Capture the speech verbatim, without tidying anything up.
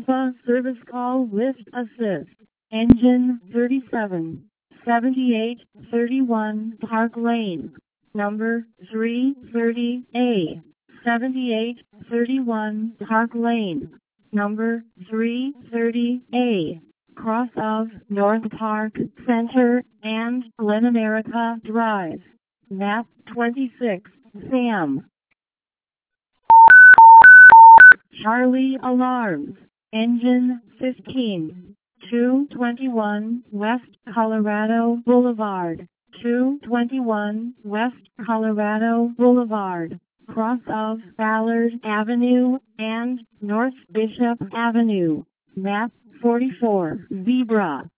Alpha service call lift assist. Engine thirty-seven seventy-eight thirty-one Park Lane. Number three thirty A. seventy-eight thirty-one Park Lane. Number three thirty A. Cross of North Park Center and Glen America Drive. Map twenty-six, Sam. Charlie Alarms. Engine fifteen. two twenty-one West Colorado Boulevard. two twenty-one West Colorado Boulevard. Cross of Ballard Avenue and North Bishop Avenue. Map forty-four, Zebra.